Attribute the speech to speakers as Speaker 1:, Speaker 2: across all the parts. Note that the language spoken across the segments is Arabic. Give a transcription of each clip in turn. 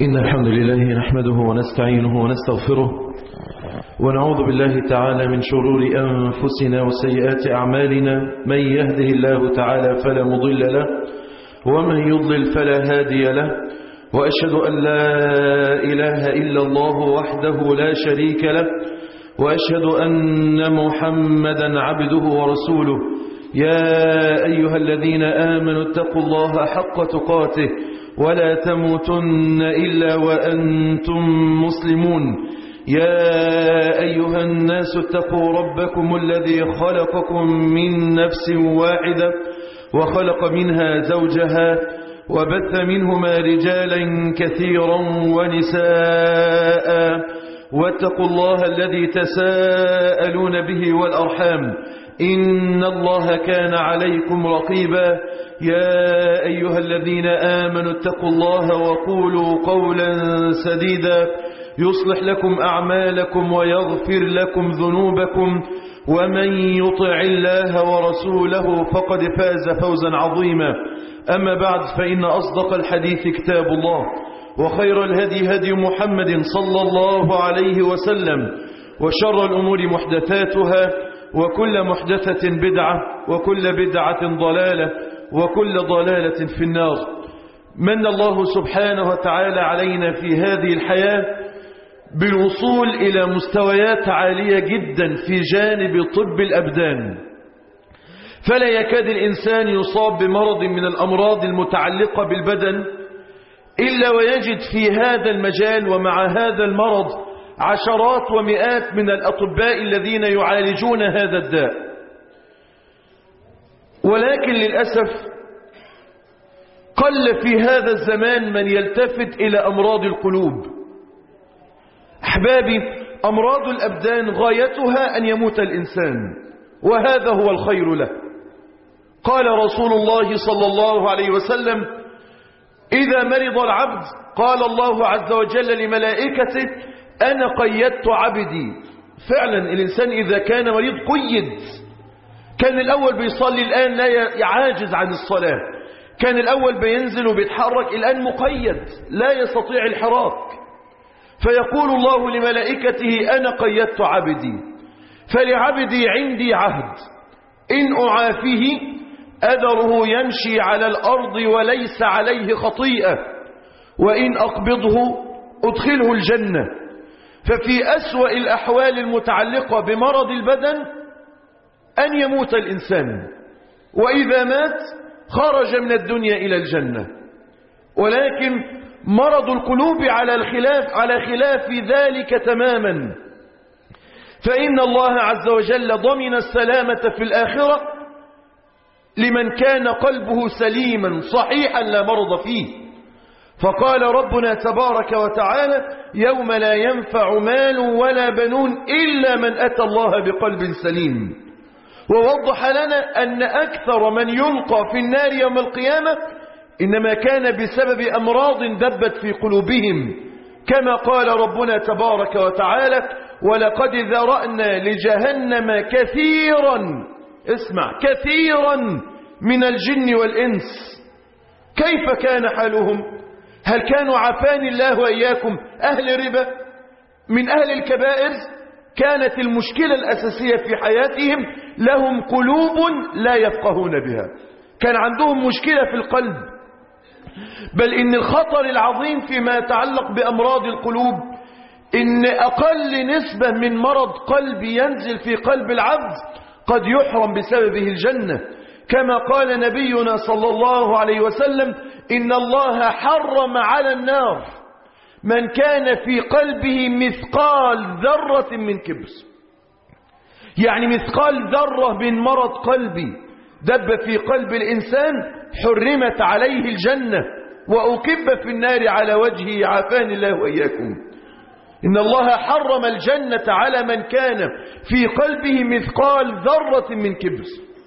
Speaker 1: إن الحمد لله نحمده ونستعينه ونستغفره ونعوذ بالله تعالى من شرور أنفسنا وسيئات أعمالنا. من يهده الله تعالى فلا مضل له ومن يضلل فلا هادي له، وأشهد أن لا إله إلا الله وحده لا شريك له، وأشهد أن محمدا عبده ورسوله. يا أيها الذين آمنوا اتقوا الله حق تقاته ولا تموتن إلا وأنتم مسلمون. يا أيها الناس اتقوا ربكم الذي خلقكم من نفس واحدة وخلق منها زوجها وبث منهما رجالا كثيرا ونساء، واتقوا الله الذي تساءلون به والأرحام إن الله كان عليكم رقيبا. يا أيها الذين آمنوا اتقوا الله وقولوا قولا سديدا يصلح لكم أعمالكم ويغفر لكم ذنوبكم، ومن يطع الله ورسوله فقد فاز فوزا عظيما. أما بعد، فإن أصدق الحديث كتاب الله، وخير الهدي هدي محمد صلى الله عليه وسلم، وشر الأمور محدثاتها، وكل محدثة بدعة، وكل بدعة ضلالة، وكل ضلالة في النار. من الله سبحانه وتعالى علينا في هذه الحياة بالوصول إلى مستويات عالية جدا في جانب طب الأبدان، فلا يكاد الإنسان يصاب بمرض من الأمراض المتعلقة بالبدن إلا ويجد في هذا المجال ومع هذا المرض عشرات ومئات من الأطباء الذين يعالجون هذا الداء. ولكن للأسف قل في هذا الزمان من يلتفت إلى أمراض القلوب. أحبابي، أمراض الأبدان غايتها أن يموت الإنسان، وهذا هو الخير له. قال رسول الله صلى الله عليه وسلم: إذا مرض العبد قال الله عز وجل لملائكته: أنا قيدت عبدي. فعلا الإنسان إذا كان مريض قيد. كان الأول بيصلي، الآن لا يعاجز عن الصلاة. كان الأول بينزل وبيتحرك، الآن مقيد لا يستطيع الحراك. فيقول الله لملائكته: أنا قيدت عبدي، فلعبدي عندي عهد، إن أعافيه أذره يمشي على الأرض وليس عليه خطيئة، وإن أقبضه أدخله الجنة. ففي أسوأ الأحوال المتعلقة بمرض البدن أن يموت الإنسان، وإذا مات خرج من الدنيا إلى الجنة. ولكن مرض القلوب على خلاف ذلك تماما، فإن الله عز وجل ضمن السلامة في الآخرة لمن كان قلبه سليما صحيحا لا مرض فيه. فقال ربنا تبارك وتعالى: يوم لا ينفع مال ولا بنون إلا من أتى الله بقلب سليم. ووضح لنا أن أكثر من يلقى في النار يوم القيامة إنما كان بسبب أمراض دبت في قلوبهم، كما قال ربنا تبارك وتعالى: ولقد ذرأنا لجهنم كثيرا، اسمع، كثيرا من الجن والإنس. كيف كان حالهم؟ هل كانوا عافاني الله وإياكم أهل ربا من أهل الكبائر؟ كانت المشكلة الأساسية في حياتهم لهم قلوب لا يفقهون بها، كان عندهم مشكلة في القلب. بل إن الخطر العظيم فيما يتعلق بأمراض القلوب إن أقل نسبة من مرض قلبي ينزل في قلب العبد قد يحرم بسببه الجنة، كما قال نبينا صلى الله عليه وسلم: إن الله حرم على النار من كان في قلبه مثقال ذرة من كبر. يعني مثقال ذرة من مرض قلبي دب في قلب الإنسان حرمت عليه الجنة وأكب في النار على وجهه، عافاني الله وإياكم. إن الله حرم الجنة على من كان في قلبه مثقال ذرة من كبر.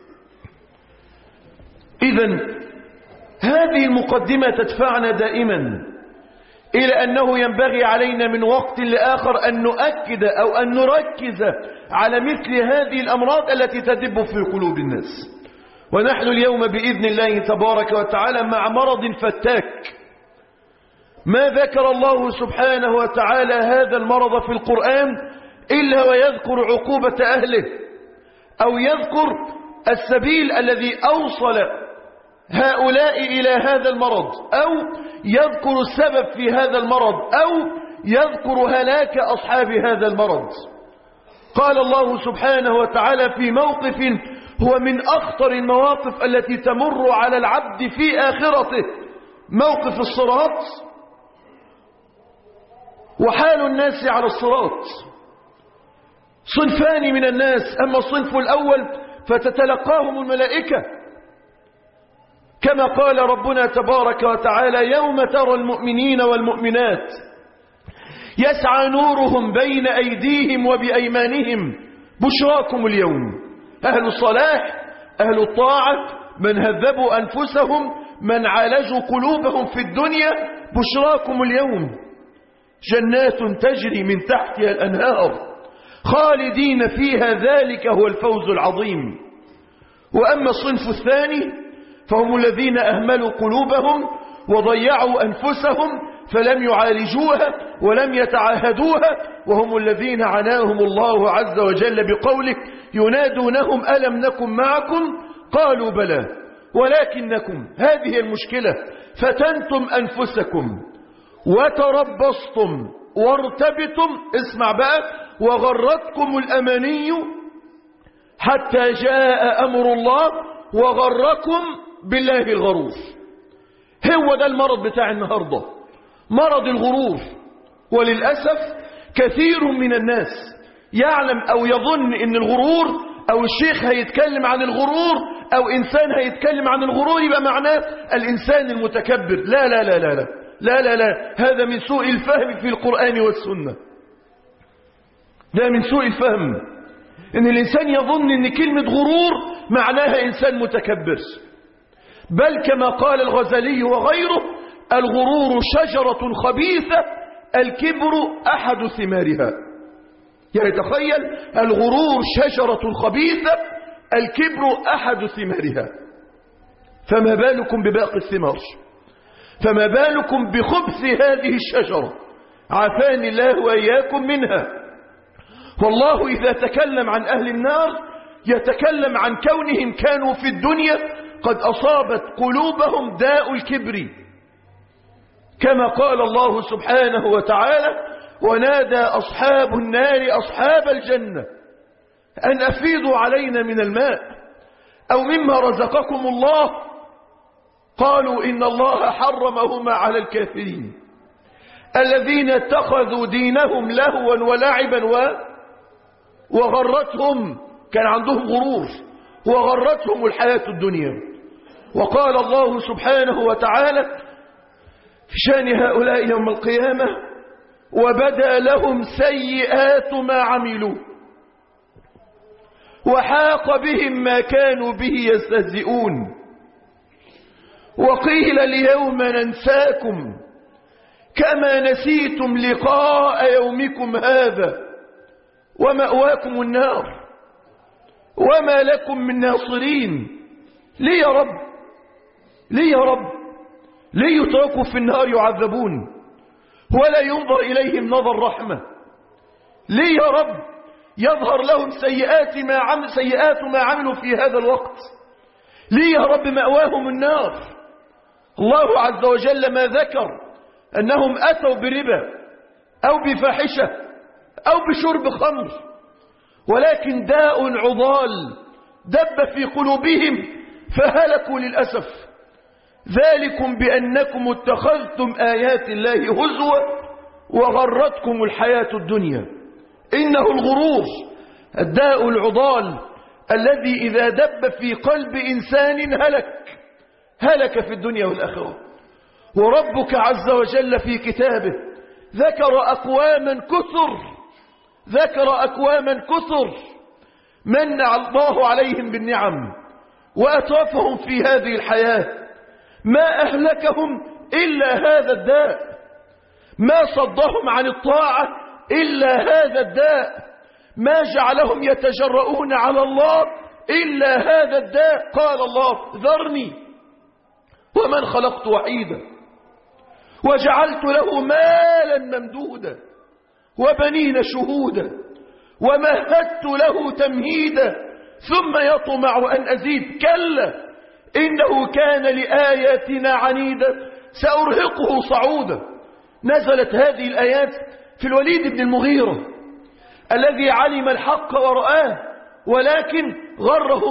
Speaker 1: إذن هذه المقدمة تدفعنا دائما إلى أنه ينبغي علينا من وقت لآخر أن نؤكد أو أن نركز على مثل هذه الأمراض التي تدب في قلوب الناس. ونحن اليوم بإذن الله تبارك وتعالى مع مرض فتاك، ما ذكر الله سبحانه وتعالى هذا المرض في القرآن إلا ويذكر عقوبة أهله، أو يذكر السبيل الذي أوصل هؤلاء إلى هذا المرض، أو يذكر السبب في هذا المرض، أو يذكر هلاك أصحاب هذا المرض. قال الله سبحانه وتعالى في موقف هو من أخطر المواقف التي تمر على العبد في آخرته، موقف الصراط وحال الناس على الصراط. صنفان من الناس، أما الصنف الأول فتتلقاهم الملائكة كما قال ربنا تبارك وتعالى: يوم ترى المؤمنين والمؤمنات يسعى نورهم بين أيديهم وبأيمانهم بشراكم اليوم. أهل الصلاح، أهل الطاعة، من هذبوا أنفسهم، من عالجوا قلوبهم في الدنيا، بشراكم اليوم جنات تجري من تحتها الأنهار خالدين فيها، ذلك هو الفوز العظيم. وأما الصنف الثاني فهم الذين أهملوا قلوبهم وضيعوا أنفسهم فلم يعالجوها ولم يتعاهدوها، وهم الذين عناهم الله عز وجل بقوله: ينادونهم ألم نكن معكم قالوا بلى ولكنكم، هذه المشكلة، فتنتم أنفسكم وتربصتم وارتبتم، اسمع بقى، وغرتكم الأماني حتى جاء أمر الله وغركم بالله الغرور. هو ده المرض بتاع النهاردة، مرض الغرور. وللأسف كثير من الناس يعلم أو يظن إن الغرور، أو الشيخ هيتكلم عن الغرور، أو إنسان هيتكلم عن الغرور يبقى معناه الإنسان المتكبر. لا لا لا لا لا لا لا لا، هذا من سوء الفهم في القرآن والسنة. ده من سوء الفهم إن الإنسان يظن إن كلمة غرور معناها إنسان متكبر. بل كما قال الغزالي وغيره: الغرور شجرة خبيثة الكبر أحد ثمارها. يعني تخيل، الغرور شجرة خبيثة الكبر أحد ثمارها، فما بالكم بباقي الثمار؟ فما بالكم بخبث هذه الشجرة؟ عافاني الله وإياكم منها. والله إذا تكلم عن أهل النار يتكلم عن كونهم كانوا في الدنيا قد أصابت قلوبهم داء الكبر، كما قال الله سبحانه وتعالى: ونادى أصحاب النار أصحاب الجنة أن أفيضوا علينا من الماء أو مما رزقكم الله، قالوا إن الله حرمهما على الكافرين الذين اتخذوا دينهم لهوا ولعبا وغرتهم، كان عندهم غرور وغرتهم الحياة الدنيا. وقال الله سبحانه وتعالى في شأن هؤلاء يوم القيامة: وبدا لهم سيئات ما عملوا وحاق بهم ما كانوا به يستهزئون وقيل اليوم ننساكم كما نسيتم لقاء يومكم هذا ومأواكم النار وما لكم من ناصرين. ليه يا رب؟ ليه يا رب؟ ليه يتركوا في النار يعذبون ولا ينظر إليهم نظر رحمة؟ ليه يا رب يظهر لهم سيئات ما عملوا في هذا الوقت؟ ليه يا رب مأواهم النار؟ الله عز وجل ما ذكر أنهم أتوا بربا أو بفاحشة أو بشرب خمر، ولكن داء عضال دب في قلوبهم فهلكوا للأسف. ذلكم بأنكم اتخذتم آيات الله هزوا وغرتكم الحياة الدنيا. إنه الغرور الداء العضال الذي إذا دب في قلب إنسان هلك في الدنيا والآخرة. وربك عز وجل في كتابه ذكر أقواما كثر من الله عليهم بالنعم وأترفهم في هذه الحياة، ما أهلكهم إلا هذا الداء، ما صدهم عن الطاعة إلا هذا الداء، ما جعلهم يتجرؤون على الله إلا هذا الداء. قال الله: ذرني ومن خلقت وحيدا وجعلت له مالا ممدودا وبنين شهودا ومهدت له تمهيدا ثم يطمع أن أزيد كلا إنه كان لآياتنا عنيدا سأرهقه صعودا. نزلت هذه الآيات في الوليد بن المغيرة الذي علم الحق ورآه، ولكن غره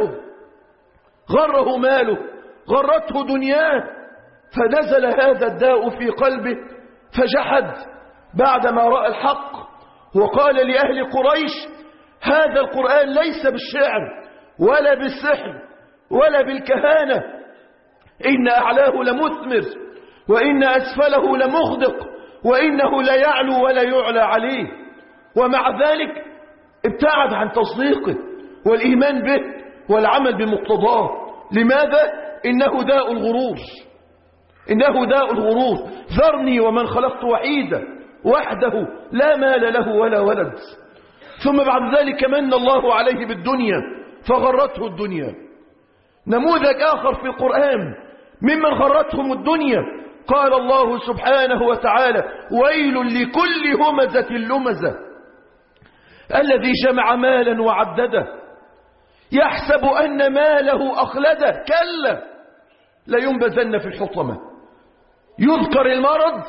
Speaker 1: ماله غرته دنياه، فنزل هذا الداء في قلبه فجحد بعدما رأى الحق، وقال لأهل قريش: هذا القرآن ليس بالشعر ولا بالسحر ولا بالكهانة، إن أعلاه لمثمر وإن أسفله لمغدق وإنه لا يعلو ولا يعلى عليه. ومع ذلك ابتعد عن تصديقه والإيمان به والعمل بمقتضاه. لماذا؟ إنه داء الغرور. ذرني ومن خلقت وحيدا وحده لا مال له ولا ولد. ثم بعد ذلك من الله عليه بالدنيا فغرته الدنيا. نموذج آخر في القرآن ممن غرتهم الدنيا، قال الله سبحانه وتعالى: ويل لكل همزة لمزة الذي جمع مالا وعدده يحسب أن ماله أخلده كلا لينبذن في الحطمة. يذكر المرض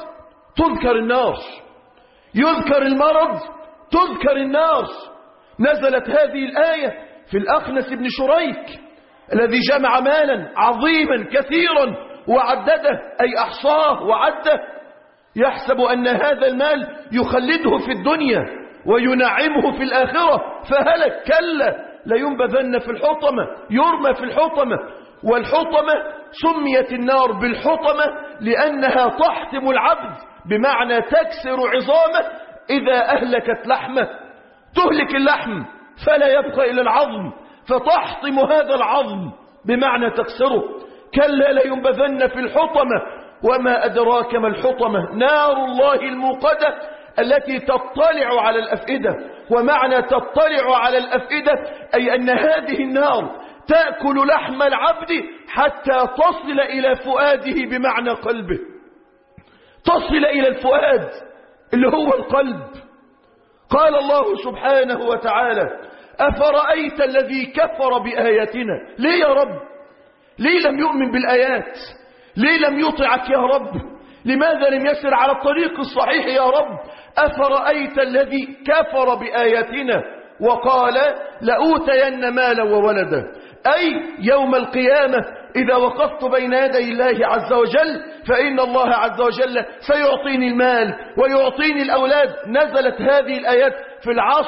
Speaker 1: تذكر النار. نزلت هذه الآية في الأخنس بن شريك الذي جمع مالا عظيما كثيرا وعدده، أي أحصاه وعده، يحسب أن هذا المال يخلده في الدنيا وينعمه في الآخرة فهلك كلا لينبذن في الحطمة، يرمى في الحطمة. والحطمة سميت النار بالحطمة لأنها تحطم العبد، بمعنى تكسر عظامه إذا أهلكت لحمه، تهلك اللحم فلا يبقى إلى العظم، فتحطم هذا العظم بمعنى تكسره. كلا لينبذن في الحطمة وما أدراك ما الحطمة، نار الله الموقدة التي تطلع على الأفئدة. ومعنى تطلع على الأفئدة أي أن هذه النار تأكل لحم العبد حتى تصل إلى فؤاده، بمعنى قلبه، تصل إلى الفؤاد اللي هو القلب. قال الله سبحانه وتعالى: أفرأيت الذي كفر بآياتنا. ليه يا رب؟ ليه لم يؤمن بالآيات؟ ليه لم يطعك يا رب؟ لماذا لم يسر على الطريق الصحيح يا رب؟ أفرأيت الذي كفر بآياتنا وقال: لأوتين مالا وولدا، أي يوم القيامة إذا وقفت بين يدي الله عز وجل فإن الله عز وجل سيعطيني المال ويعطيني الأولاد. نزلت هذه الآيات في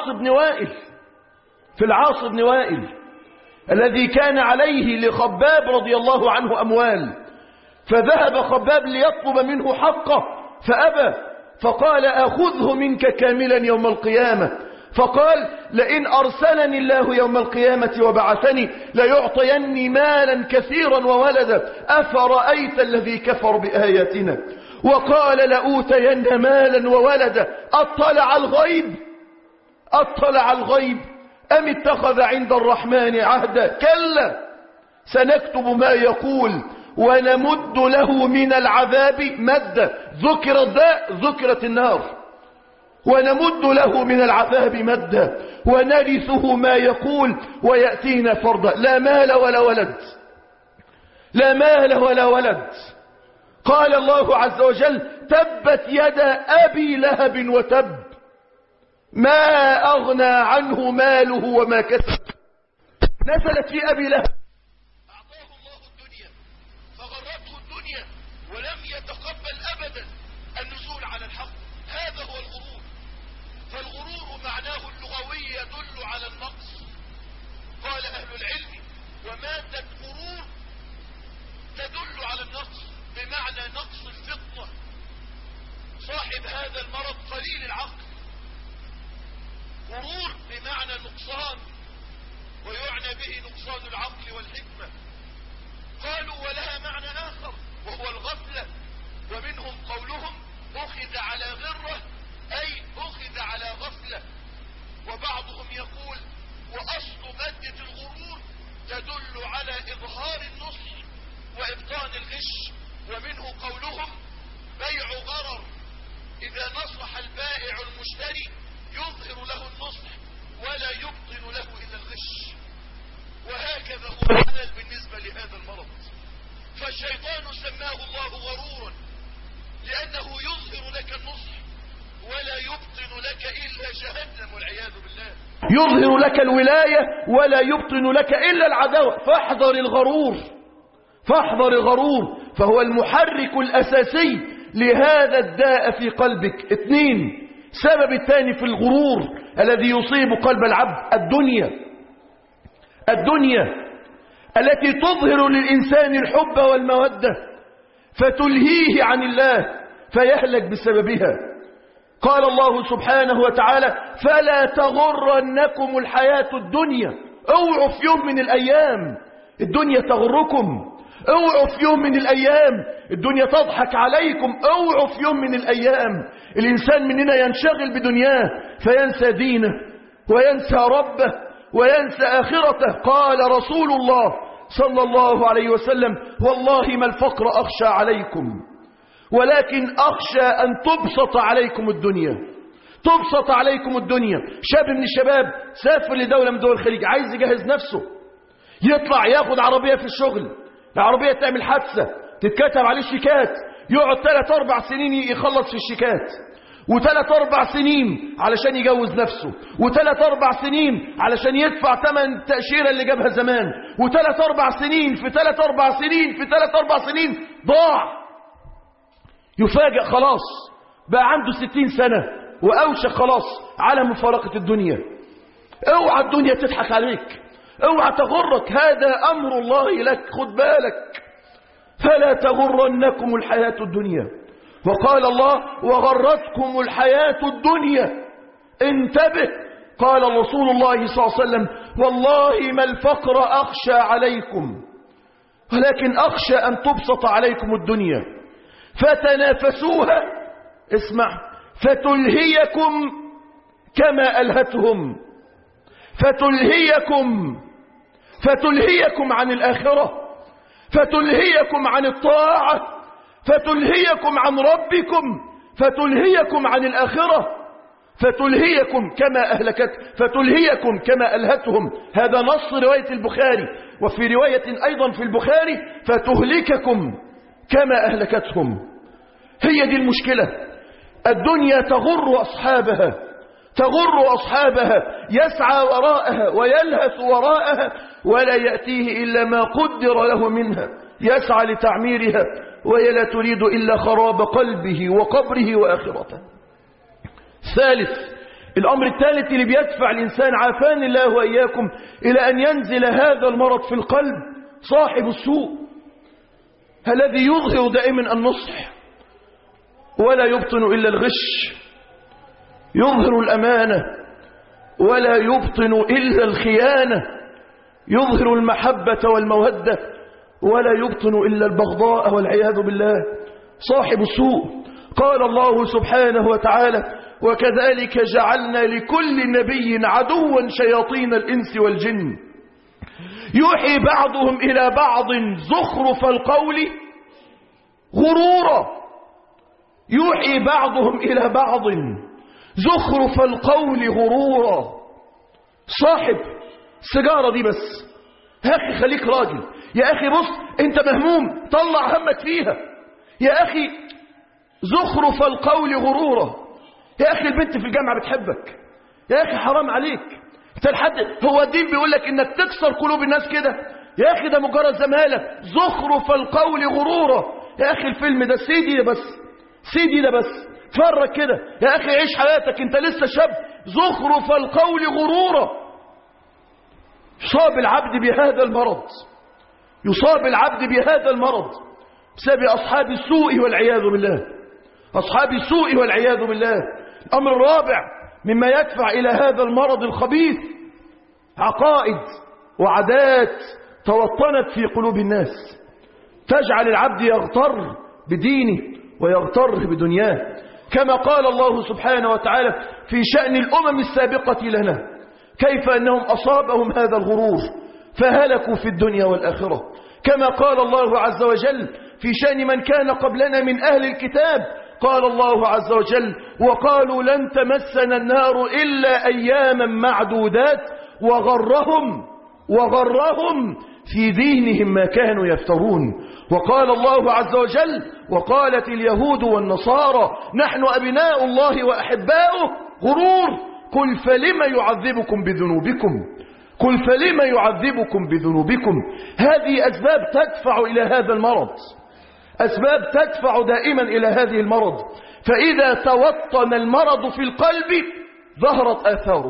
Speaker 1: العاص بن وائل الذي كان عليه لخباب رضي الله عنه أموال، فذهب خباب ليطلب منه حقه فأبى، فقال: أخذه منك كاملا يوم القيامة. فقال: لئن أرسلني الله يوم القيامة وبعثني ليعطيني مالا كثيرا وولدا. أفرأيت الذي كفر بآياتنا وقال: لأوتين مالا وولدا أطلع الغيب أم اتخذ عند الرحمن عهدا. كلا سنكتب ما يقول ونمد له من العذاب مدا. ذكر الداء، ذكرت النار. ونمد له من العذاب مدا ونرثه ما يقول ويأتينا فردا. لا مال ولا ولد. قال الله عز وجل: تبت يدا أبي لهب وتب ما أغنى عنه ماله وما كسب. نزلت في أبي لهب. أعطاه الله الدنيا فغرته الدنيا ولم يتقبل أبدا النزول على الحق. هذا هو الغرور. فالغرور معناه اللغوي يدل على النقص. قال أهل العلم: ومادة غرور تدل على النقص، بمعنى نقص الفطنة. صاحب هذا المرض قليل العقل. غرور بمعنى نقصان، ويعنى به نقصان العقل والحكمة. قالوا: ولها معنى آخر وهو الغفلة، ومنهم قولهم: أخذ على غرة، أي أخذ على غفلة. وبعضهم يقول: وأصل مادة الغرور تدل على إظهار النصح وإبطان الغش. ومنه قولهم: نصح البائع المشتري يظهر له النصح ولا يبطن له إلا الغش. وهكذا هو الحال بالنسبة لهذا المرض. فالشيطان سماه الله غرورا لأنه يظهر لك النصح ولا يبطن لك إلا جهنم والعياذ بالله. يظهر لك الولاية ولا يبطن لك إلا العداوة. فاحذر الغرور، فاحذر الغرور، فهو المحرك الأساسي لهذا الداء في قلبك. 2. سبب الثاني في الغرور الذي يصيب قلب العبد الدنيا. الدنيا التي تظهر للإنسان الحب والمودة فتلهيه عن الله فيهلك بسببها. قال الله سبحانه وتعالى: فلا تغرنكم الحياة الدنيا. اوعوا في يوم من الأيام الدنيا تغركم، اوعوا في يوم من الأيام الدنيا تضحك عليكم، اوعوا في يوم من الأيام الإنسان مننا ينشغل بدنياه فينسى دينه وينسى ربه وينسى آخرته. قال رسول الله صلى الله عليه وسلم: والله ما الفقر أخشى عليكم ولكن أخشى أن تبسط عليكم الدنيا. تبسط عليكم الدنيا. شاب من الشباب سافر لدولة من دول الخليج، عايز يجهز نفسه، يطلع ياخد عربية في الشغل، العربية تعمل حادثة تتكتب عليه الشيكات، يقعد 3-4 سنين يخلص في الشيكات، و3-4 سنين علشان يجوز نفسه، و3-4 سنين علشان يدفع ثمن التأشيرة اللي جابها زمان، و3-4 سنين في 3-4 سنين في 3-4 سنين ضاع. يفاجأ خلاص بقى عنده 60 سنة وأوشك خلاص على مفارقة الدنيا. اوعى الدنيا تضحك عليك، اوعى تغرك، هذا أمر الله لك، خد بالك. فلا تغرنكم الحياة الدنيا. وقال الله: وغرتكم الحياة الدنيا. انتبه. قال رسول الله صلى الله عليه وسلم: والله ما الفقر أخشى عليكم ولكن أخشى أن تبسط عليكم الدنيا فتنافسوها، اسمع، فتلهيكم كما ألهتهم، فتلهيكم عن الآخرة، فتلهيكم عن الطاعة، فتلهيكم عن ربكم، فتلهيكم عن الآخرة، فتلهيكم كما ألهتهم. هذا نص رواية البخاري، وفي رواية أيضا في البخاري: فتهلككم كما أهلكتهم. هي دي المشكلة. الدنيا تغر أصحابها، يسعى وراءها ويلهث وراءها ولا يأتيه إلا ما قدر له منها، يسعى لتعميرها وهي لا تريد إلا خراب قلبه وقبره وآخرته. ثالث، الأمر الثالث اللي بيدفع الإنسان عافاني الله وإياكم إلى أن ينزل هذا المرض في القلب: صاحب السوء الذي يظهر دائما النصح ولا يبطن إلا الغش، يظهر الأمانة ولا يبطن إلا الخيانة، يظهر المحبة والمودة ولا يبطن إلا البغضاء والعياذ بالله. صاحب السوء. قال الله سبحانه وتعالى: وكذلك جعلنا لكل نبي عدوا شياطين الإنس والجن يوحي بعضهم إلى بعض زخرف القول غرورا. يوحي بعضهم إلى بعض زخرف القول غرورا. صاحب السيجارة دي بس، يا أخي خليك راجل، يا أخي بص أنت مهموم طلع همك فيها، يا أخي زخرف القول غرورا. يا أخي البنت في الجامعة بتحبك، يا أخي حرام عليك، انت الحد هو الدين بيقول لك انك تكسر قلوب الناس كده؟ يا أخي ده مجرد زمالة. زخرف القول غرورا. يا أخي الفيلم ده سيدي ده بس اتفرج كده، يا أخي عيش حياتك انت لسه شاب. زخرف القول غرورا. يصاب العبد بهذا المرض بسبب أصحاب السوء والعياذ بالله. الأمر الرابع مما يدفع إلى هذا المرض الخبيث: عقائد وعادات توطنت في قلوب الناس تجعل العبد يغتر بدينه ويغتر بدنياه، كما قال الله سبحانه وتعالى في شأن الأمم السابقة لنا: كيف أنهم أصابهم هذا الغرور فهلكوا في الدنيا والآخرة. كما قال الله عز وجل في شأن من كان قبلنا من أهل الكتاب: قال الله عز وجل: وقالوا لن تمسنا النار إلا أياما معدودات وغرهم في دينهم ما كانوا يفترون. وقال الله عز وجل: وقالت اليهود والنصارى نحن أبناء الله وأحباؤه. غرور. قل فلم يعذبكم بذنوبكم. هذه أسباب تدفع إلى هذا المرض، أسباب تدفع دائما إلى هذه المرض. فإذا توطن المرض في القلب ظهرت آثاره،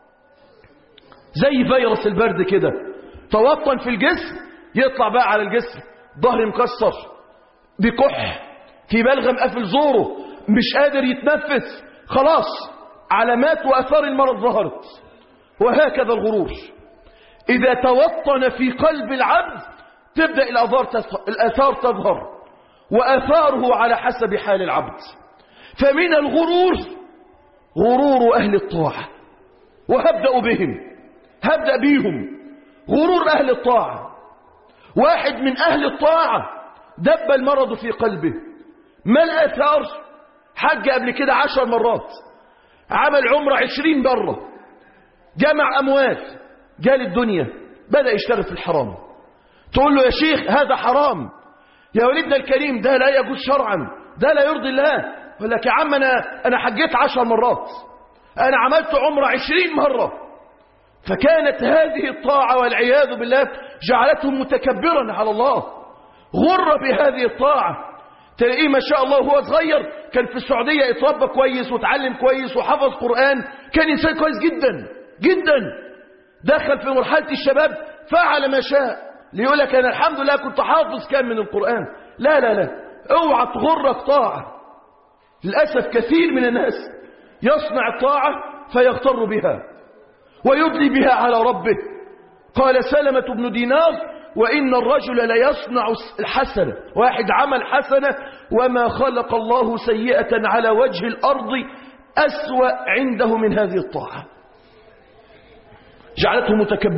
Speaker 1: زي فيروس البرد كده، توطن في الجسم يطلع بقى على الجسم، ظهر مكسر، بكح، في بلغم قافل زوره، مش قادر يتنفس، خلاص علامات وآثار المرض ظهرت. وهكذا الغرور إذا توطن في قلب العبد تبدأ الآثار تظهر، وآثاره على حسب حال العبد. فمن الغرور غرور أهل الطاعة، وهبدأ بيهم. غرور أهل الطاعة. واحد من أهل الطاعة دب المرض في قلبه، ما الآثار؟ حج قبل كده 10 مرات، عمل عمره 20 مرة، جمع أموال، جال الدنيا، بدأ يشتغل في الحرام. تقول له: يا شيخ هذا حرام، يا ولدنا الكريم ده لا يجوز شرعا، ده لا يرضي الله. يقول لك: يا عم أنا حجيت 10 مرات، أنا عملت عمره 20 مرة. فكانت هذه الطاعة والعياذ بالله جعلته متكبرا على الله، غر بهذه الطاعة. تلاقيه ما شاء الله وهو صغير كان في السعودية اتربى كويس وتعلم كويس وحفظ قرآن، كان إنسان كويس جدا جدا. دخل في مرحلة الشباب فعل ما شاء، ليقول لك: أنا الحمد لله كنت حافظ كام من القرآن. لا لا لا، اوعى تغرك طاعة. للأسف كثير من الناس يصنع الطاعة فيغتر بها ويدلي بها على ربه. قال سلمة بن دينار: وإن الرجل ليصنع الحسنة، واحد عمل حسنة وما خلق الله سيئة على وجه الأرض أسوأ عنده من هذه الطاعة. جعلته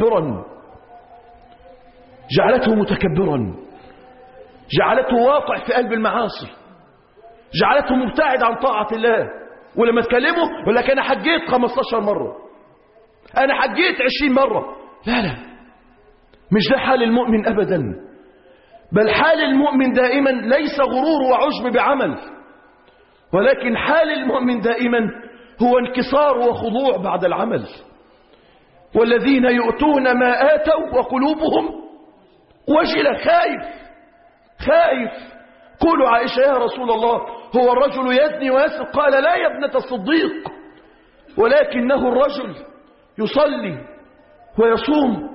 Speaker 1: متكبرا، جعلته واقع في قلب المعاصي، جعلته مبتعد عن طاعة الله. ولما تكلمه يقول لك: أنا حجيت 15 مرة، أنا حجيت 20 مرة. لا، مش ده حال المؤمن أبدا، بل حال المؤمن دائما ليس غرور وعجب بعمل، ولكن حال المؤمن دائما هو انكسار وخضوع بعد العمل. والذين يؤتون ما آتوا وقلوبهم وجلة، خائف. قولوا عائشة: يا رسول الله، هو الرجل يزني ويسرق؟ قال: لا يا ابنة الصديق، ولكنه الرجل يصلي ويصوم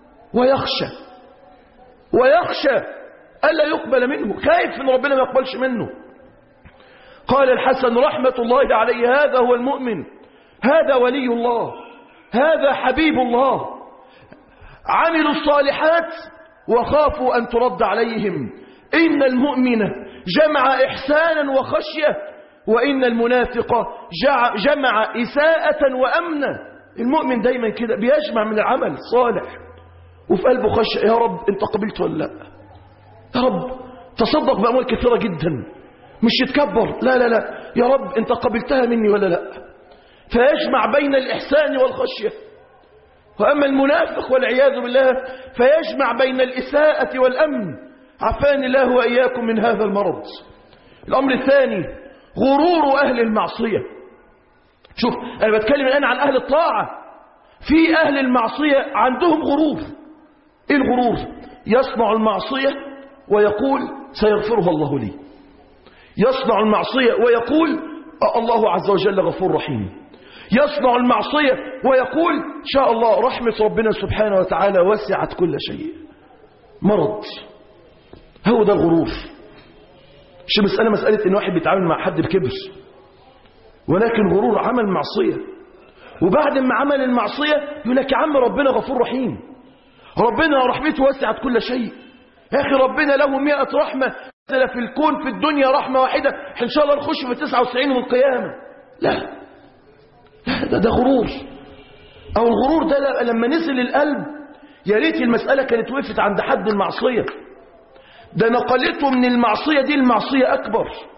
Speaker 1: ويخشى ألا يقبل منه، خايف ان ربنا ما يقبلش منه. قال الحسن رحمة الله عليه: هذا هو المؤمن، هذا ولي الله، هذا حبيب الله. عملوا الصالحات وخافوا أن ترد عليهم. إن المؤمن جمع إحسانا وخشية، وإن المنافق جمع إساءة وأمنا. المؤمن دايما كده بيجمع من العمل صالح وفي قلبه خشية: يا رب أنت قبلت ولا لا؟ يا رب تصدق بأموال كثيرة جدا، مش يتكبر، لا، يا رب أنت قبلتها مني ولا لا؟ فيجمع بين الإحسان والخشية. وأما المنافق والعياذ بالله فيجمع بين الإساءة والأمن. عافاني الله وإياكم من هذا المرض. الأمر الثاني غرور أهل المعصية. شوف، أنا بتكلم الآن عن أهل الطاعة. في أهل المعصية عندهم غرور. إيه الغرور؟ يصنع المعصية ويقول: سيغفرها الله لي. يصنع المعصية ويقول: الله عز وجل غفور رحيم. يصنع المعصية ويقول: إن شاء الله رحمة ربنا سبحانه وتعالى وسعت كل شيء. مرض. هو ده الغرور. مش مسألة إن واحد بيتعامل مع حد بكبر، ولكن غرور عمل معصية، وبعد ما عمل المعصية يقول لك: يا عم ربنا غفور رحيم، ربنا رحمته وسعت كل شيء. يا أخي ربنا له 100 رحمة في الكون، في الدنيا رحمة واحدة، إن شاء الله نخش في 99 من القيامة. لا، ده غرور. أو الغرور ده لما نزل القلب يا ريت المسألة كانت وقفت عند حد المعصية، ده نقلته من المعصية دي المعصية أكبر.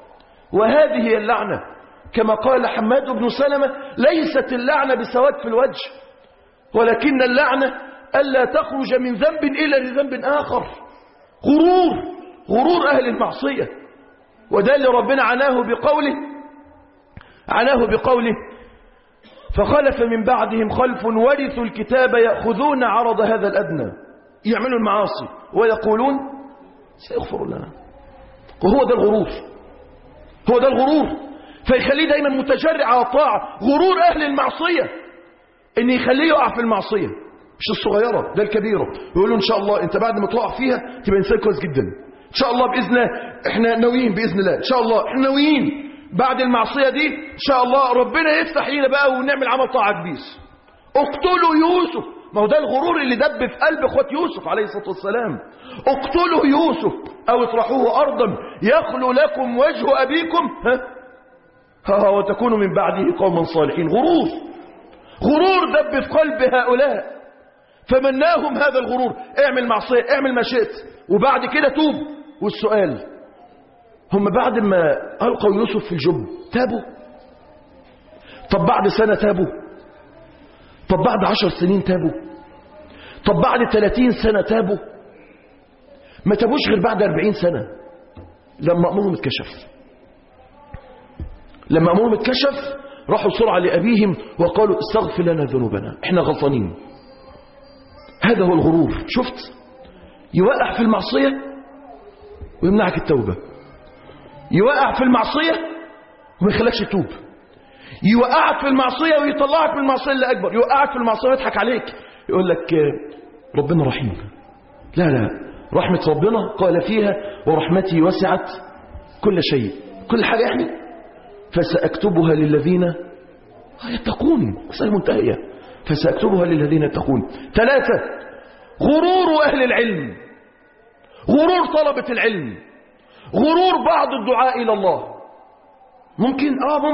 Speaker 1: وهذه هي اللعنة. كما قال حماد بن سلمة: ليست اللعنة بسواد في الوجه، ولكن اللعنة ألا تخرج من ذنب إلى لذنب آخر. غرور أهل المعصية. وده اللي ربنا عناه بقوله: فخلف من بعدهم خلف ورثوا الكتاب يأخذون عرض هذا الأدنى، يعملوا المعاصي ويقولون سيغفر لنا. وهو ده الغرور، فيخليه دايما متجرع على الطاعة. غرور أهل المعصية إن يخليه يقع في المعصية، مش الصغيرة، ده الكبيرة. يقولوا إن شاء الله أنت بعد ما تقع فيها تبقى إنسان كويس جدا، إن شاء الله بإذن الله إحنا ناويين، بإذن الله إن شاء الله إحنا ناويين بعد المعصية دي إن شاء الله ربنا يفتح لينا بقى ونعمل عمل طاعة كبير. اقتلوا يوسف، ما هو ده الغرور اللي دب في قلب اخوات يوسف عليه الصلاة والسلام. اقتلوا يوسف أو اطرحوه أرضا يخلو لكم وجه أبيكم وتكونوا من بعده قوما صالحين. غرور دب في قلب هؤلاء، فمناهم هذا الغرور. اعمل معصية، اعمل ما شئت، وبعد كده توب. والسؤال: هم بعد ما ألقوا يوسف في الجب تابوا؟ طب بعد سنة تابوا؟ طب بعد 10 سنين تابوا؟ طب بعد 30 سنة تابوا؟ ما تابوش غير بعد 40 سنة لما أمرهم اتكشف. راحوا بسرعة لأبيهم وقالوا استغفر لنا ذنوبنا، احنا غلطانين. هذا هو الغرور. شفت؟ يوقع في المعصية ويمنعك التوبة، يوقع في المعصية وما يخلكش تتوب، يوقعك في المعصية ويطلعك من المعصية اللي أكبر، يوقعك في المعصية ويضحك عليك، يقول لك ربنا رحيم. لا، رحمة ربنا قال فيها: ورحمتي وسعت كل شيء، كل حاجة يعني، فسأكتبها للذين يتقون. مسألة منتهية، فسأكتبها للذين يتقون. 3: غرور أهل العلم، غرور طلبة العلم، غرور بعض الدعاء إلى الله. ممكن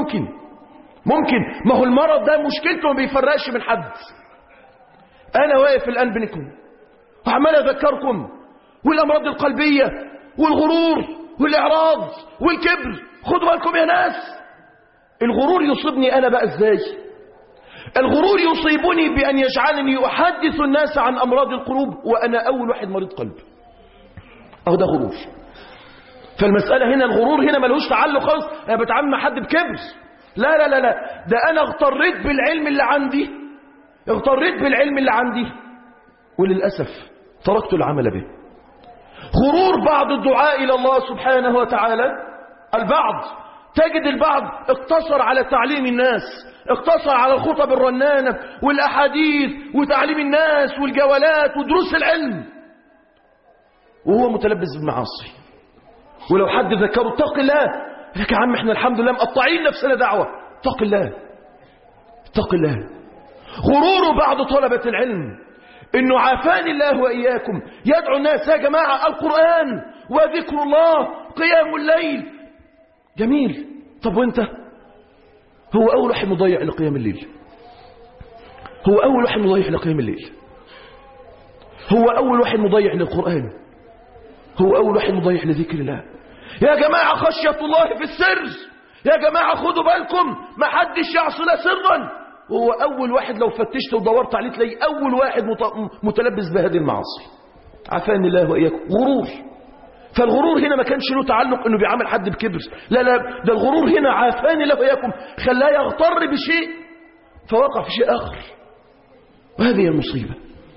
Speaker 1: ما هو المرض ده مشكلته ما بيفرقش من حد. أنا واقف الآن بينكم وعمال أذكركم، والأمراض القلبية والغرور والإعراض والكبر، خدوا بالكم يا ناس. الغرور يصيبني أنا بقى إزاي؟ الغرور يصيبني بأن يجعلني أحدث الناس عن أمراض القلوب وأنا أول واحد مريض قلب. أهو ده غرور. فالمسألة هنا الغرور هنا ملوش تعلق خالص أنا بتعامل مع حد بكبر، لا، ده أنا اغتريت بالعلم اللي عندي وللأسف تركت العمل به. غرور بعض الدعاء إلى الله سبحانه وتعالى. تجد البعض اقتصر على تعليم الناس، اقتصر على الخطب الرنانة والأحاديث وتعليم الناس والجولات ودروس العلم، وهو متلبس بالمعاصي. ولو حد ذكره اتق الله، لك يا عم احنا الحمد لله مقطعين نفسنا دعوة، اتق الله. غرور بعض طلبة العلم انه عافاني الله واياكم يدعو الناس: يا جماعة القرآن وذكر الله قيام الليل جميل. طب وانت؟ هو اول واحد مضيع لقيام الليل، هو اول واحد مضيع للقرآن، هو اول واحد مضيع لذكر الله. يا جماعة خشية الله في السر، يا جماعة خدوا بالكم ما حدش يعصي لا سرا. هو أول واحد لو فتشت ودورت عليه تلاقي أول واحد متلبس بهذه المعاصي. عافاني الله وإياكم. غرور. فالغرور هنا ما كانش له تعلق إنه بيعامل حد بكبر، لا، ده الغرور هنا عافاني الله وإياكم خلاه يغتر بشيء فوقع في شيء آخر، وهذه المصيبة.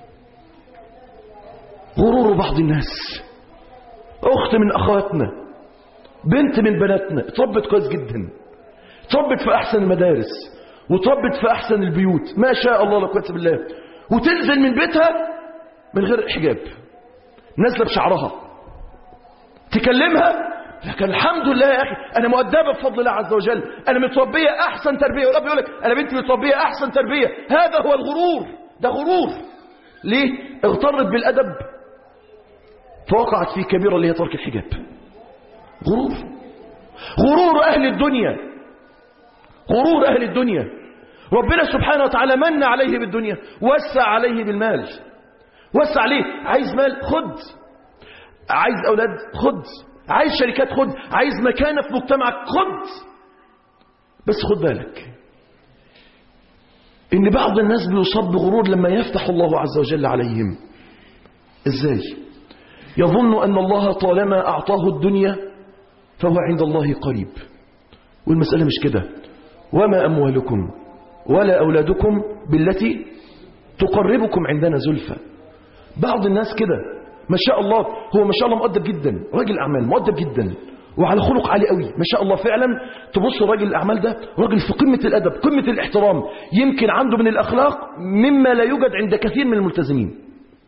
Speaker 1: غرور بعض الناس. أخت من أخواتنا، بنت من بناتنا، اتربت كويس جدا، اتربت في أحسن المدارس وتربت في أحسن البيوت، ما شاء الله لا قوة إلا بالله، وتنزل من بيتها من غير حجاب، نازله بشعرها، تكلمها لكن الحمد لله يا أخي أنا مؤدبة بفضل الله عز وجل، أنا متربية أحسن تربية، والأب يقول لك أنا بنتي متربية أحسن تربية. هذا هو الغرور، ده غرور. ليه؟ اغترت بالأدب فوقعت في كبيرة اللي هي ترك الحجاب. غرور. غرور أهل الدنيا، غرور أهل الدنيا. ربنا سبحانه وتعالى من عليه بالدنيا، وسع عليه بالمال، وسع عليه. عايز مال خد، عايز أولاد خد، عايز شركات خد، عايز مكانة في مجتمعك خد. بس خد بالك ان بعض الناس بيصاب بغرور لما يفتح الله عز وجل عليهم. ازاي؟ يظن ان الله طالما اعطاه الدنيا فهو عند الله قريب، والمسألة مش كده. وما اموالكم ولا اولادكم بالتي تقربكم عندنا زلفى. بعض الناس كده ما شاء الله، هو ما شاء الله مؤدب جدا، راجل اعمال مؤدب جدا وعلى خلق عالي قوي ما شاء الله فعلا. تبص راجل الاعمال ده راجل في قمة الادب، قمة الاحترام، يمكن عنده من الاخلاق مما لا يوجد عند كثير من الملتزمين.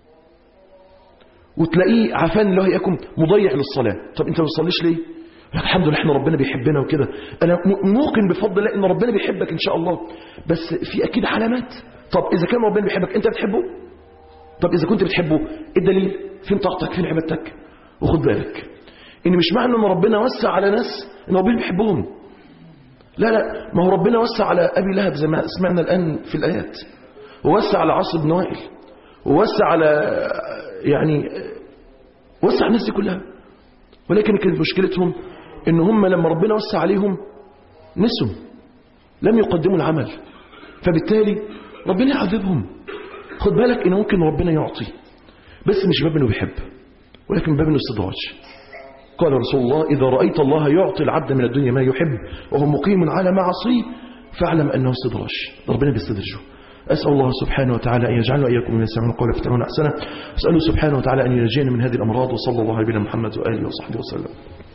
Speaker 1: وتلاقيه عفان الله يكون مضيع للصلاة. طب انت ما بتصليش ليه؟ الحمد لله احنا ربنا بيحبنا وكده. انا موقن بفضل الله ان ربنا بيحبك ان شاء الله، بس في اكيد علامات. طب اذا كان ربنا بيحبك انت بتحبه؟ طب اذا كنت بتحبه الدليل؟ فين طاقتك؟ فين عبادتك؟ وخد بالك ان مش معنى ان ربنا وسع على ناس ان ربنا بيحبهم. لا لا، ما هو ربنا وسع على ابي لهب زي ما سمعنا الان في الايات، ووسع على عاص بن وائل، ووسع على يعني وسع الناس دي كلها. ولكن كانت مشكلتهم ان هم لما ربنا وسع عليهم نسوا، لم يقدموا العمل، فبالتالي ربنا يعذبهم. خد بالك ان ممكن ربنا يعطي بس مش باب انه بيحب، ولكن باب انه استدراج. قال رسول الله اذا رايت الله يعطي العبد من الدنيا ما يحب وهو مقيم على معصيه فاعلم انه استدراج، ربنا بيستدرجه. أسأل الله سبحانه وتعالى أن يجعلنا وإياكم من يستمعون القول فيتبعون أحسنه. أسأله سبحانه وتعالى أن ينجينا من هذه الأمراض. وصلى الله على نبينا محمد وآله وصحبه وسلم.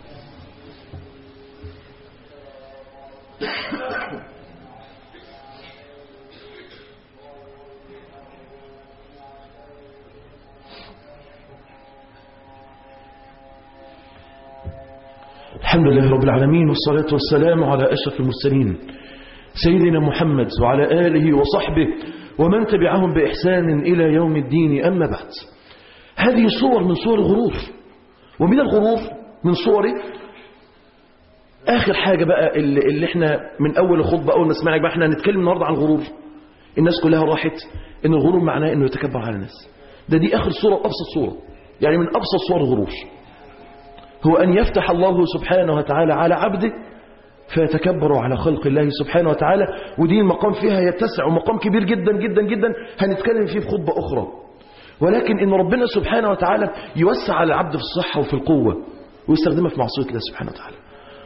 Speaker 1: الحمد لله رب العالمين، والصلاة والسلام على أشرف المرسلين سيدنا محمد وعلى آله وصحبه ومن تبعهم بإحسان إلى يوم الدين. أما بعد، هذه صور من صور الغرور، ومن الغرور من صوره آخر حاجة بقى اللي احنا من أول الخطبة أول ما سمعنا بقى احنا هنتكلم النهاردة عن الغرور. الناس كلها راحت إن الغرور معناه إنه يتكبر على الناس. دي آخر صورة، أبسط صورة، يعني من أبسط صور الغرور هو أن يفتح الله سبحانه وتعالى على عبده فيتكبروا على خلق الله سبحانه وتعالى. ودي المقام فيها يتسع ومقام كبير جدا جدا جدا هنتكلم فيه في خطبة أخرى. ولكن إن ربنا سبحانه وتعالى يوسع على العبد في الصحة وفي القوة ويستخدمها في معصية الله سبحانه وتعالى.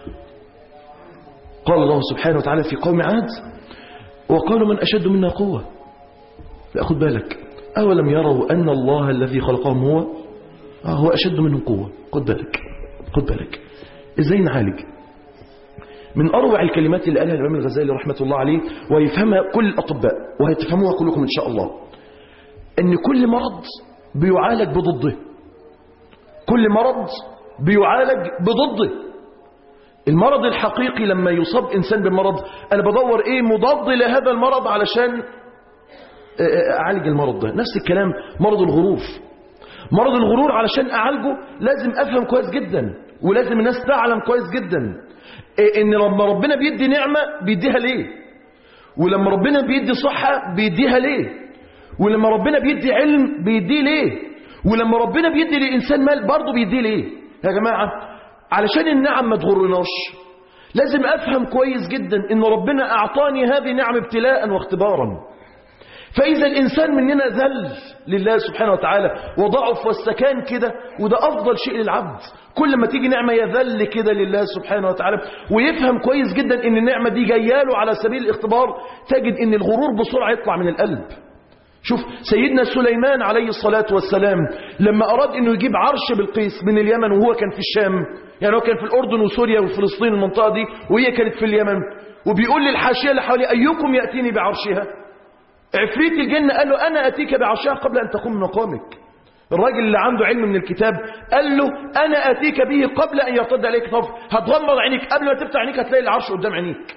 Speaker 1: قال الله سبحانه وتعالى في قوم عاد وقالوا من أشد منا قوة. لا، خد بالك، أولم يروا أن الله الذي خلقهم هو أشد منهم قوة. خد بالك، خد بالك. إزاي نعالج؟ من أروع الكلمات اللي قالها الإمام الغزالي رحمة الله عليه ويفهمها كل الأطباء وهيتفهموها كلكم إن شاء الله، أن كل مرض بيعالج بضده. كل مرض بيعالج بضده. المرض الحقيقي لما يصاب إنسان بالمرض أنا بدور إيه مضاد لهذا المرض علشان أعالج المرض ده. نفس الكلام مرض الغرور. مرض الغرور علشان أعالجه لازم أفهم كويس جدا، ولازم الناس تعلم كويس جدا ان لما ربنا بيدي نعمة بيديها ليه، ولما ربنا بيدي صحة بيديها ليه، ولما ربنا بيدي علم بيديه ليه، ولما ربنا بيدي لإنسان مال برضه بيديه ليه. يا جماعة علشان النعم ما تغرناش لازم أفهم كويس جدا ان ربنا أعطاني هذه نعم ابتلاء واختبارا. فإذا الإنسان مننا ذل لله سبحانه وتعالى وضعف واستكان كده، وده أفضل شيء للعبد. كل ما تيجي نعمة يذل كده لله سبحانه وتعالى ويفهم كويس جدا إن النعمة دي جاياله على سبيل الاختبار، تجد إن الغرور بسرعة يطلع من القلب. شوف سيدنا سليمان عليه الصلاة والسلام لما أراد إنه يجيب عرش بلقيس من اليمن وهو كان في الشام، يعني هو كان في الأردن وسوريا وفلسطين المنطقة دي وهي كانت في اليمن، وبيقول للحاشية اللي حواليه أيكم يأتيني بعرشها؟ عفريت الجن قال له أنا أتيك بعرشها قبل أن تقوم من مقامك. الراجل اللي عنده علم من الكتاب قال له أنا أتيك به قبل أن يرتد عليك طرف. هتغمض عينيك قبل ما تفتح عينيك هتلاقي العرش قدام عينيك.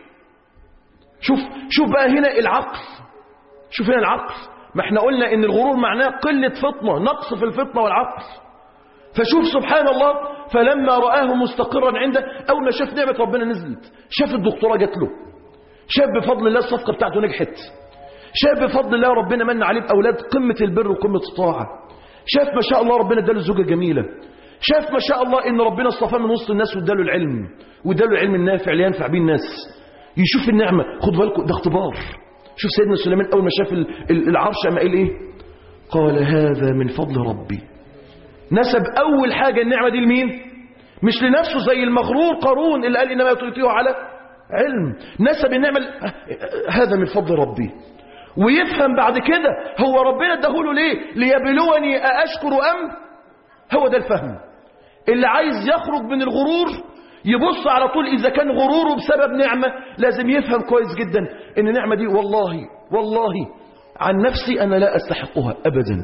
Speaker 1: شوف بقى هنا العقل، شوف هنا العقل. ما احنا قلنا ان الغرور معناه قلة فطنة، نقص في الفطنة والعقل. فشوف سبحان الله، فلما رآه مستقرا عنده، أول ما شاف نعمة ربنا نزلت، شاف الدكتوراه جات له، شاف بفضل الله الصفقة بتاعته نجحت، شاف بفضل الله ربنا من عليه بأولاد قمة البر وقمة الطاعة، شاف ما شاء الله ربنا اداله زوجة جميلة، شاف ما شاء الله ان ربنا اصطفاه من وسط الناس واداله العلم، واداله العلم النافع اللي ينفع بيه الناس، يشوف النعمة. خد بالكم ده اختبار. شوف سيدنا سليمان اول ما شاف العرش قام قال ايه؟ قال هذا من فضل ربي. نسب اول حاجة النعمة دي لمين؟ مش لنفسه زي المغرور قارون اللي قال انما يتركيه على علم. نسب النعمة هذا من فضل ربي. ويفهم بعد كده هو ربنا اداهوله ليه؟ ليبلوني أأشكر أم؟ هو ده الفهم. اللي عايز يخرج من الغرور يبص على طول إذا كان غروره بسبب نعمة، لازم يفهم كويس جدا إن النعمة دي والله عن نفسي أنا لا أستحقها أبدا،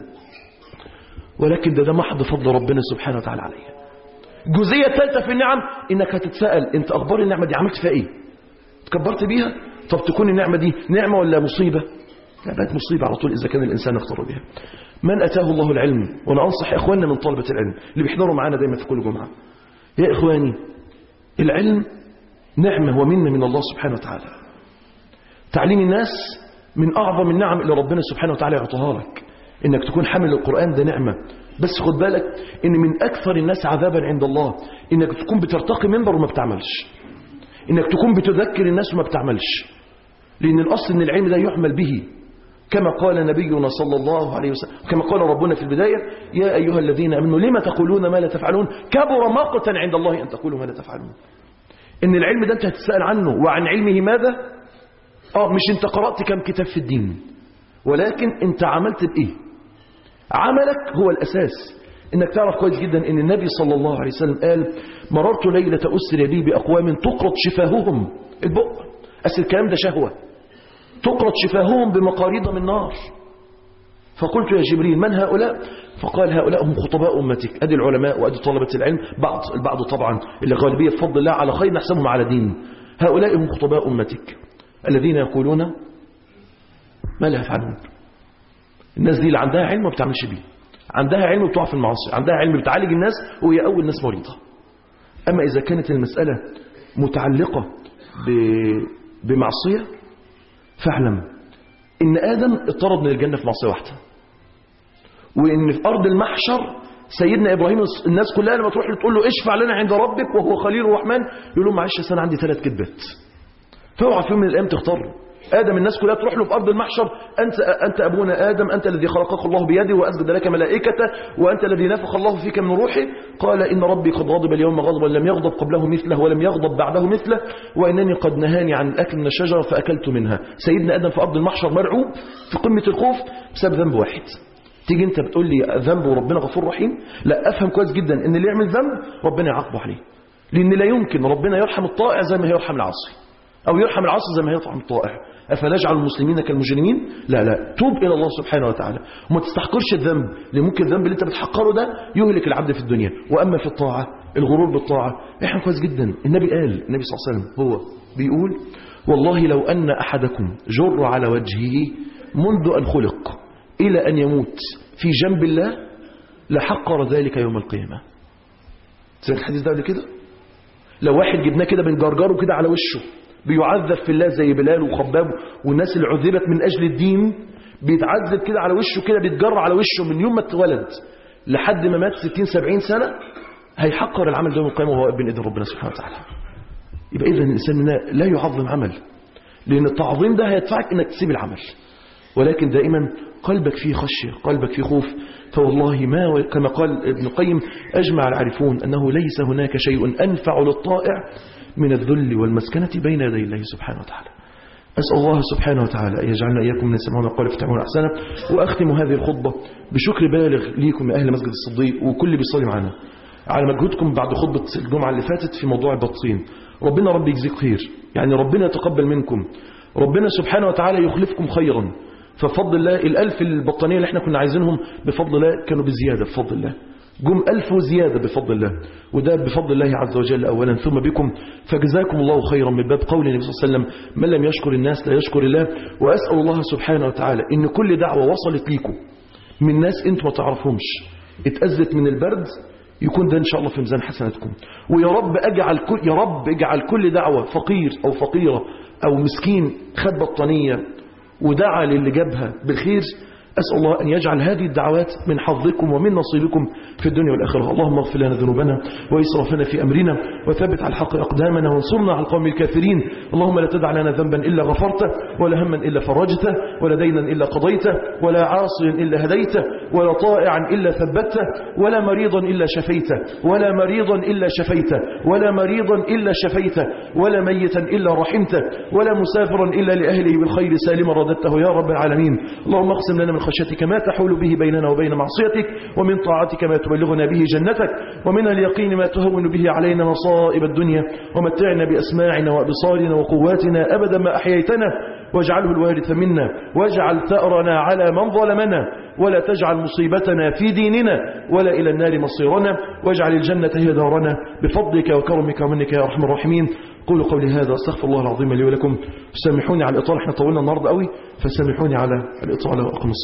Speaker 1: ولكن ده محض فضل ربنا سبحانه وتعالى عليها. الجزئية الثالثة في النعم إنك هتتسأل أنت أخبار النعمة دي عملت فيها إيه؟ تكبرت بيها؟ طب تكون النعمة دي نعمة ولا مصيبة؟ لا، بقت مصيبة على طول إذا كان الإنسان اختار بها. من أتاه الله العلم، وأنا أنصح إخواننا من طلبة العلم اللي بيحضروا معانا دايما في كل جمعة، يا إخواني العلم نعمة ومنة من الله سبحانه وتعالى. تعليم الناس من أعظم النعم اللي ربنا سبحانه وتعالى يعطيها لك. إنك تكون حامل القرآن ده نعمة، بس خد بالك إن من أكثر الناس عذابا عند الله إنك تكون بترتقي منبر وما بتعملش، إنك تكون بتذكر الناس وما بتعملش، لأن الأصل إن العلم ده يحمل به، كما قال نبينا صلى الله عليه وسلم، كما قال ربنا في البداية يا أيها الذين آمنوا لما تقولون ما لا تفعلون كبر مقتا عند الله أن تقولوا ما لا تفعلون. إن العلم ده أنت هتسأل عنه، وعن علمه ماذا؟ مش أنت قرأت كم كتاب في الدين، ولكن أنت عملت بإيه؟ عملك هو الأساس. إنك تعرف كويس جدا إن النبي صلى الله عليه وسلم قال مررت ليلة أسر بي بأقوام تقرط شفاههم، البق أسر الكلام ده شهوة، تقرط شفاههم بمقاريض من نار. فقلت يا جبريل من هؤلاء؟ فقال هؤلاء هم خطباء أمتك. أدي العلماء وأدي طلبة العلم، البعض طبعا اللي غالبية بفضل الله على خير نحسبهم على دين. هؤلاء هم خطباء أمتك الذين يقولون ما لا يفعلون. الناس دي اللي عندها علم ما بتعملش بيه، عندها علم وبتقع في المعاصي، عندها علم بتعالج الناس وهي أول ناس مريضة. أما إذا كانت المسألة متعلقة بمعصية فاعلم إن آدم اضطرد من الجنة في معصية واحدة، وإن في أرض المحشر سيدنا إبراهيم الناس كلها لما تروح تقول له اشفع لنا عند ربك وهو خليل الرحمن يقول لهم معلش أنا عندي 3 كذبات. فاوعى في يوم من الأيام تختار آدم. الناس كلها تروح له في أرض المحشر أنت أبونا آدم، أنت الذي خلقك الله بيده وأسجد لك ملائكته وأنت الذي نفخ الله فيك من روحه. قال إن ربي قد غضب اليوم غضبا لم يغضب قبله مثله ولم يغضب بعده مثله وإنني قد نهاني عن الأكل من الشجرة فأكلت منها. سيدنا آدم في أرض المحشر مرعوب في قمة الخوف بسبب ذنب واحد. تيجي أنت بتقول لي ذنب وربنا غفور رحيم؟ لا، أفهم كويس جدا إن اللي يعمل ذنب ربنا يعاقبه عليه، لأن لا يمكن ربنا يرحم الطائع زي ما يرحم العاصي، أو يرحم العاصي زي ما يرحم الطائع. أفنجعل المسلمين كالمجرمين؟ لا، توب إلى الله سبحانه وتعالى وما تستحقرش الذنب، لأن ممكن الذنب اللي أنت بتحقره ده يهلك العبد في الدنيا. وأما في الطاعة الغرور بالطاعة إحنا كويس جدا. النبي صلى الله عليه وسلم هو بيقول والله لو أن أحدكم جر على وجهه منذ أن خلق إلى أن يموت في جنب الله لحقر ذلك يوم القيامة. سمعت الحديث ده قبل كده؟ لو واحد جبناه كده بنجرجره كده على وشه بيعذب في الله زي بلال وخباب والناس اللي عذبت من أجل الدين، بيتعذب كده على وشه كده، بيتجر على وشه من يوم ما اتولد لحد ما مات 60-70 سنة، هيحقر العمل ده يوم القيامة وهو بين إذن ربنا سبحانه وتعالى. يبقى إذن الإنسان لا يعظم عمل، لأن التعظيم ده هيدفعك إنك تسيب العمل، ولكن دائما قلبك فيه خشية، قلبك فيه خوف. فوالله ما كما قال ابن القيم أجمع العارفون أنه ليس هناك شيء أنفع للطائع من الذل والمسكنة بين يدي الله سبحانه وتعالى. أسأل الله سبحانه وتعالى أن يجعلنا إياكم من يسمعون القول فيتبعون أحسنه. وأختم هذه الخطبة بشكر بالغ ليكم يا أهل مسجد الصديق وكل بيصلي معنا على مجهودكم بعد خطبة الجمعة اللي فاتت في موضوع البطين. ربنا يجزيك خير، يعني ربنا يتقبل منكم، ربنا سبحانه وتعالى يخلفكم خيرا. ففضل الله 1000 البطانية اللي احنا كنا عايزينهم بفضل الله كانوا بزيادة بفضل الله، جم 1000 وزيادة بفضل الله، وده بفضل الله عز وجل أولا ثم بكم. فجزاكم الله خيرا من باب قول النبي صلى الله عليه وسلم من لم يشكر الناس لا يشكر الله. وأسأل الله سبحانه وتعالى إن كل دعوة وصلت ليكم من ناس انتم ما تعرفهمش اتأذت من البرد يكون ده إن شاء الله في ميزان حسناتكم. ويا رب اجعل كل دعوة فقير أو فقيرة أو مسكين خد بطانية ودعا للي جابها بالخير، أسأل الله أن يجعل هذه الدعوات من حظكم ومن نصيبكم في الدنيا والآخرة. اللهم اغفر لنا ذنوبنا وإسرافنا في أمرنا وثبت على الحق أقدامنا وانصرنا على القوم الكافرين. اللهم لا تدع لنا ذنبا إلا غفرته ولا هما إلا فرجته ولا دينا إلا قضيته ولا عاصيا إلا هديته ولا طائعا إلا ثبته ولا مريضا إلا شفيته ولا مريضا إلا شفيته ولا مريضا إلا شفيته ولا ميتا إلا رحمته ولا مسافرا إلا لأهله بالخير سالما رددته يا رب العالمين. اللهم اقسم لنا من خشيتك ما تحول به بيننا وبين معصيتك ومن طاعتك ما تبلغنا به جنتك ومن اليقين ما تهون به علينا مصائب الدنيا ومتعنا بأسماعنا وأبصارنا وقواتنا أبدا ما أحييتنا واجعله الوارث منا واجعل ثأرنا على من ظلمنا ولا تجعل مصيبتنا في ديننا ولا إلى النار مصيرنا واجعل الجنة هي دارنا بفضلك وكرمك ومنك يا أرحم الراحمين. قولوا قولي هذا استغفر الله العظيم لي ولكم. سامحوني على الإطالة، احنا طولنا النهارده قوي فسامحوني على الإطالة وأقم الصلاة.